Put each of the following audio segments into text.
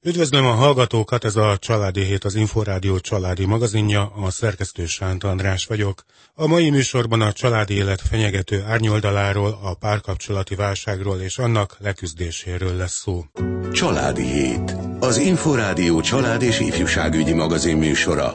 Üdvözlöm a hallgatókat, ez a Családi Hét, az Inforádió családi magazinja, a szerkesztő Sánt András vagyok. A mai műsorban a családi élet fenyegető árnyoldaláról, a párkapcsolati válságról és annak leküzdéséről lesz szó. Családi Hét, az Inforádió család és ifjúságügyi magazin műsora.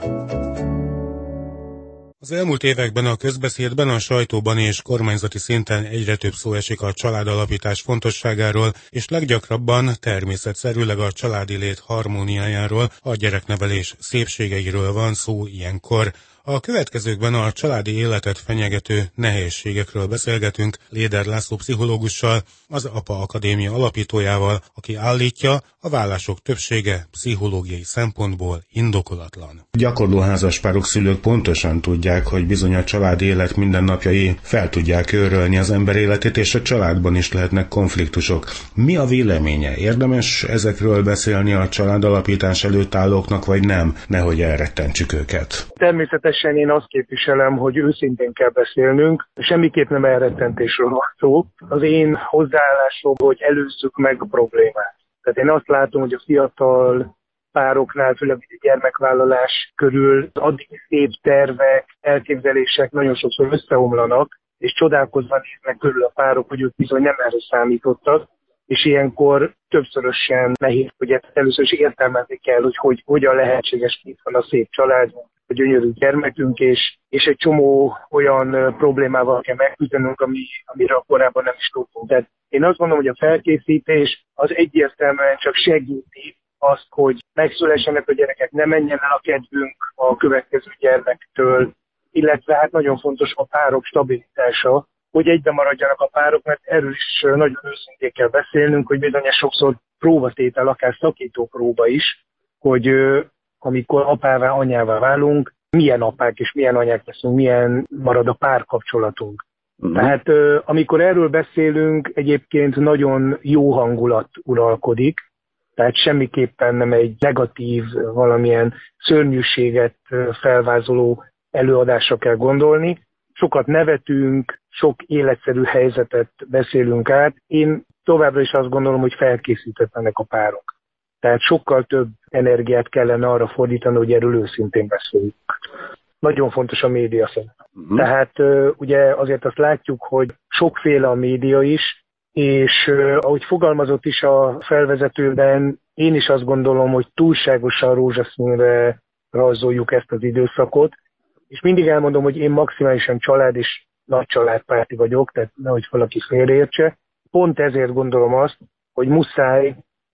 Az elmúlt években a közbeszédben, a sajtóban és kormányzati szinten egyre több szó esik a családalapítás fontosságáról, és leggyakrabban természetszerűleg a családi lét harmóniájáról, a gyereknevelés szépségeiről van szó ilyenkor. A következőkben a családi életet fenyegető nehézségekről beszélgetünk Léder László pszichológussal, az APA Akadémia alapítójával, aki állítja, a vállások többsége pszichológiai szempontból indokolatlan. Gyakorló házaspárok, szülők pontosan tudják, hogy bizony a családi élet mindennapjai fel tudják őrölni az ember életét, és a családban is lehetnek konfliktusok. Mi a véleménye? Érdemes ezekről beszélni a családalapítás előtt állóknak, vagy nem? Nehogy elrettentsük őket. Természetesen én azt képviselem, hogy őszintén kell beszélnünk, semmiképp nem elrettentésről van szó. Az én hozzáállásom, hogy előzzük meg a problémát. Tehát én azt látom, hogy a fiatal pároknál, főleg a gyermekvállalás körül addig szép tervek, elképzelések nagyon sokszor összeomlanak, és csodálkozva néznek körül a párok, hogy ők bizony nem erre számítottak, és ilyenkor többszörösen nehéz, hogy először is értelmezni kell, hogy hogyan lehetséges, itt van a szép család, a gyönyörű gyermekünk, és egy csomó olyan problémával kell megküzdenünk, amire korábban nem is tudtunk. Tehát én azt gondolom, hogy a felkészítés az egyértelműen csak segíti azt, hogy megszülessenek a gyerekek, ne menjen el a kedvünk a következő gyermektől, illetve hát nagyon fontos a párok stabilitása, hogy egyben maradjanak a párok, mert erről is nagyon őszintén kell beszélnünk, hogy bizonyos sokszor próbatétel, akár szakító próba is, hogy amikor apává, anyává válunk, milyen apák és milyen anyák leszünk, milyen marad a párkapcsolatunk. Tehát amikor erről beszélünk, egyébként nagyon jó hangulat uralkodik, tehát semmiképpen nem egy negatív, valamilyen szörnyűséget felvázoló előadásra kell gondolni. Sokat nevetünk, sok életszerű helyzetet beszélünk át. Én továbbra is azt gondolom, hogy felkészítetlenek a párok. Tehát sokkal több energiát kellene arra fordítani, hogy erről őszintén beszéljünk. Nagyon fontos a média szerep. Tehát ugye azért azt látjuk, hogy sokféle a média is, és ahogy fogalmazott is a felvezetőben, én is azt gondolom, hogy túlságosan rózsaszínre rajzoljuk ezt az időszakot, és mindig elmondom, hogy én maximálisan család és nagy családpárti vagyok, tehát nehogy valaki félreértse. Pont ezért gondolom azt, hogy muszáj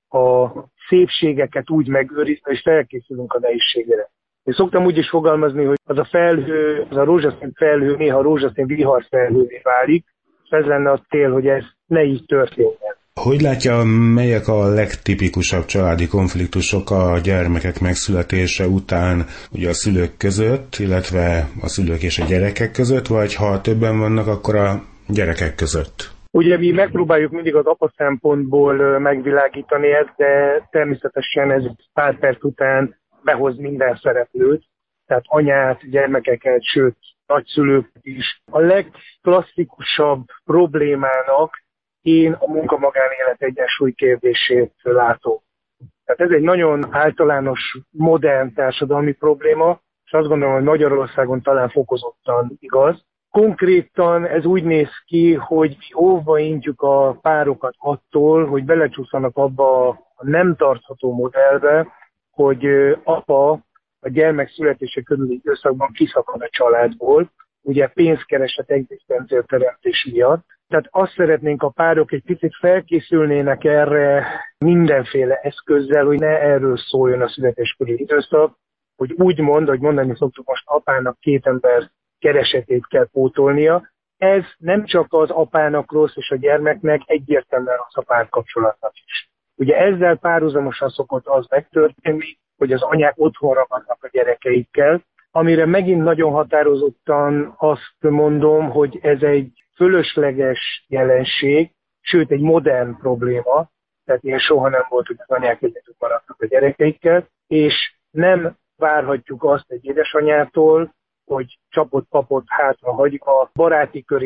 a szépségeket úgy megőrizni, és felkészülünk a nehézségre. Én szoktam úgy is fogalmazni, hogy az a felhő, az a rózsaszín felhő néha rózsaszín viharfelhővé válik, és ez lenne a cél, hogy ez ne így történjen. Hogy látja, melyek a legtipikusabb családi konfliktusok a gyermekek megszületése után, ugye a szülők között, illetve a szülők és a gyerekek között, vagy ha többen vannak, akkor a gyerekek között? Ugye mi megpróbáljuk mindig az apa szempontból megvilágítani ezt, de természetesen ez pár perc után behoz minden szereplőt, tehát anyát, gyermekeket, sőt nagyszülőket is. A legklasszikusabb problémának én a munka-magánélet egyensúly kérdését látom. Tehát ez egy nagyon általános, modern társadalmi probléma, és azt gondolom, hogy Magyarországon talán fokozottan igaz. Konkrétan ez úgy néz ki, hogy mi óvva intjük a párokat attól, hogy belecsúszanak abba a nem tartható modellbe, hogy apa a gyermek születése körüli időszakban kiszakad a családból, ugye pénzkereset, egzisztenciateremtés miatt. Tehát azt szeretnénk, a párok egy picit felkészülnének erre mindenféle eszközzel, hogy ne erről szóljon a születéskori időszak, hogy úgy mond, hogy mondani szoktuk, most apának két ember keresetét kell pótolnia. Ez nem csak az apának rossz és a gyermeknek, egyértelműen rossz a párkapcsolatnak is. Ugye ezzel párhuzamosan szokott az megtörténni, hogy az anyák otthon ragadnak a gyerekeikkel, amire megint nagyon határozottan azt mondom, hogy ez egy fölösleges jelenség, sőt egy modern probléma, tehát ilyen soha nem volt, hogy az anyák egyedül maradtak a gyerekeikkel, és nem várhatjuk azt egy édesanyától, hogy csapott papot hátra hagy a baráti körét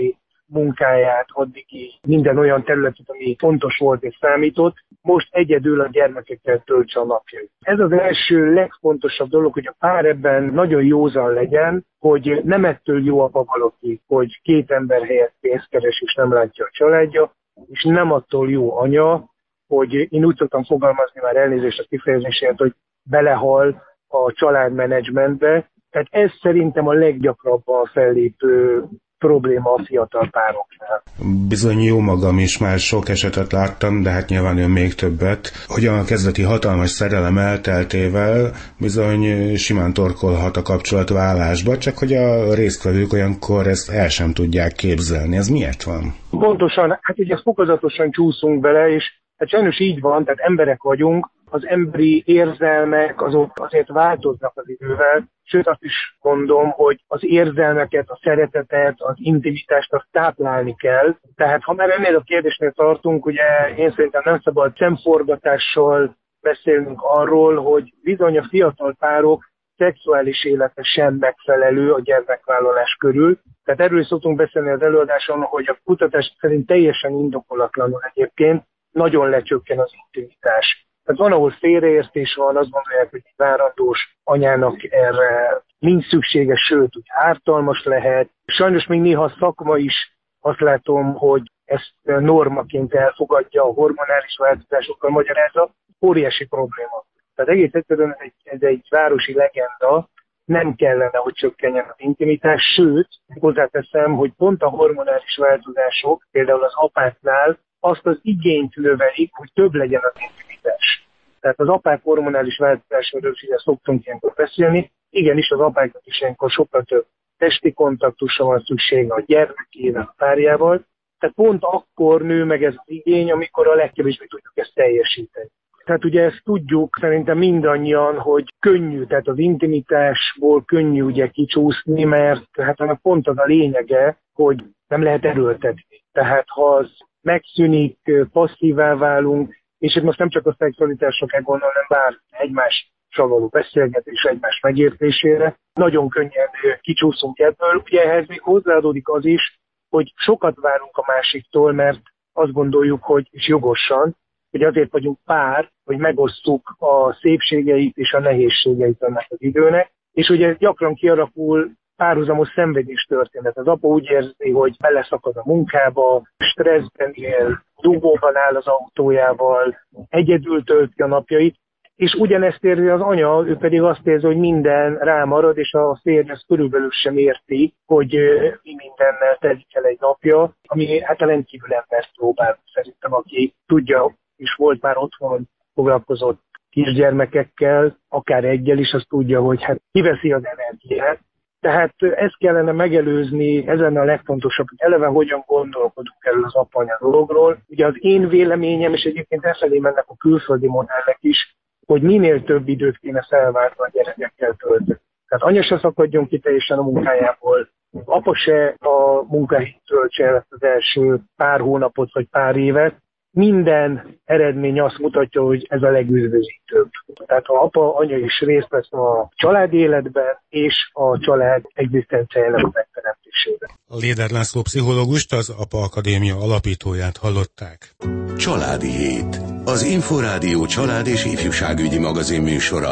munkáját, addigi minden olyan területet, ami fontos volt és számított, most egyedül a gyermekekkel töltse a napjait. Ez az első legfontosabb dolog, hogy a pár ebben nagyon józan legyen, hogy nem ettől jó apa valaki, hogy 2 ember helyett pénzt keres és nem látja a családja, és nem attól jó anya, hogy én úgy szoktam fogalmazni, már elnézést a kifejezésért, hogy belehal a családmenedzsmentbe. Tehát ez szerintem a leggyakrabban fellépő probléma a fiatal pároknál. Bizony jó magam is már sok esetet láttam, de hát nyilván ön még többet, hogy a kezdeti hatalmas szerelem elteltével bizony simán torkolhat a kapcsolat válásba, csak hogy a résztvevők olyankor ezt el sem tudják képzelni. Ez miért van? Pontosan, hát ugye fokozatosan csúszunk bele, és hát sajnos így van, tehát emberek vagyunk, az emberi érzelmek azok azért változnak az idővel, sőt azt is mondom, hogy az érzelmeket, a szeretetet, az intimitást azt táplálni kell. Tehát ha már ennél a kérdésnél tartunk, ugye én szerintem nem szabad szemforgatással beszélnünk arról, hogy bizony a fiatal párok szexuális élete sem megfelelő a gyermekvállalás körül. Tehát erről is szoktunk beszélni az előadáson, hogy a kutatás szerint teljesen indokolatlanul egyébként nagyon lecsökken az intimitás. Tehát van, ahol félreértés van, azt gondolják, hogy egy várandós anyának erre nincs szüksége, sőt, úgy ártalmas lehet. Sajnos még néha a szakma is azt látom, hogy ezt normaként elfogadja a hormonális változásokkal magyarázza. Óriási probléma. Tehát egész egyszerűen ez egy városi legenda, nem kellene, hogy csökkenjen az intimitás, sőt, hozzáteszem, hogy pont a hormonális változások, például az apáknál azt az igényt növelik, hogy több legyen az intimitás. Tehát az apák hormonális változásról is szoktunk ilyenkor beszélni. Igenis, az apáknak is ilyenkor sokkal több testi kontaktusra van szüksége a gyermekével, a párjával. Tehát pont akkor nő meg ez az igény, amikor a legkevésbé tudjuk ezt teljesíteni. Tehát ugye ezt tudjuk szerintem mindannyian, hogy könnyű, tehát az intimitásból könnyű ugye kicsúszni, mert hát annak pont az a lényege, hogy nem lehet erőltetni. Tehát ha az megszűnik, passzívá válunk, és itt most nem csak a szexualitásra kell gondolni, hanem bár egymással való beszélgetés, egymás megértésére. Nagyon könnyen kicsúszunk ebből. Ugye ehhez még hozzáadódik az is, hogy sokat várunk a másiktól, mert azt gondoljuk, hogy és jogosan, hogy azért vagyunk pár, hogy megosztjuk a szépségeit és a nehézségeit ennek az időnek. És ugye gyakran kialakul párhuzamos szenvedés történet. Az apa úgy érzi, hogy beleszakad a munkába, stresszben él, dugóban áll az autójával, egyedül tölti a napjait, és ugyanezt érzi az anya, ő pedig azt érzi, hogy minden rámarad, és a férj ezt körülbelül sem érti, hogy mi mindennel telik el egy napja, ami hát rendkívül embert próbál szerintem, aki tudja, és volt már otthon, foglalkozott kisgyermekekkel, akár egyel is, azt tudja, hogy hát kiveszi az energiát. Tehát ezt kellene megelőzni, ez lenne a legfontosabb, hogy eleve hogyan gondolkodunk erről az apa-anya dologról. Ugye az én véleményem, és egyébként efelé mennek a külföldi modellek is, hogy minél több időt kéne felváltva a gyerekekkel tölteni. Tehát anya se szakadjon ki teljesen a munkájából, apa se a munkahelyét töltse el az első pár hónapot vagy pár évet. Minden eredmény azt mutatja, hogy ez a legüdvözítőbb. Tehát ha apa, anya is részt vesz a család életben és a család egzisztenciájának a megteremtésében. Léder László pszichológust, az APA Akadémia alapítóját hallották. Családi Hét. Az Inforádió család és ifjúságügyi magazin műsora.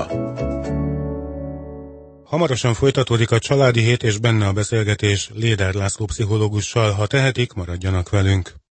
Hamarosan folytatódik a Családi Hét, és benne a beszélgetés Léder László pszichológussal. Ha tehetik, maradjanak velünk.